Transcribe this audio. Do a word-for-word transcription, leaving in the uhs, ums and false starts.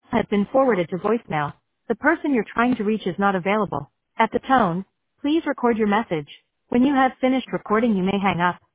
has been forwarded to voicemail. The person you're trying to reach is not available. At the tone, please record your message. When you have finished recording, you may hang up.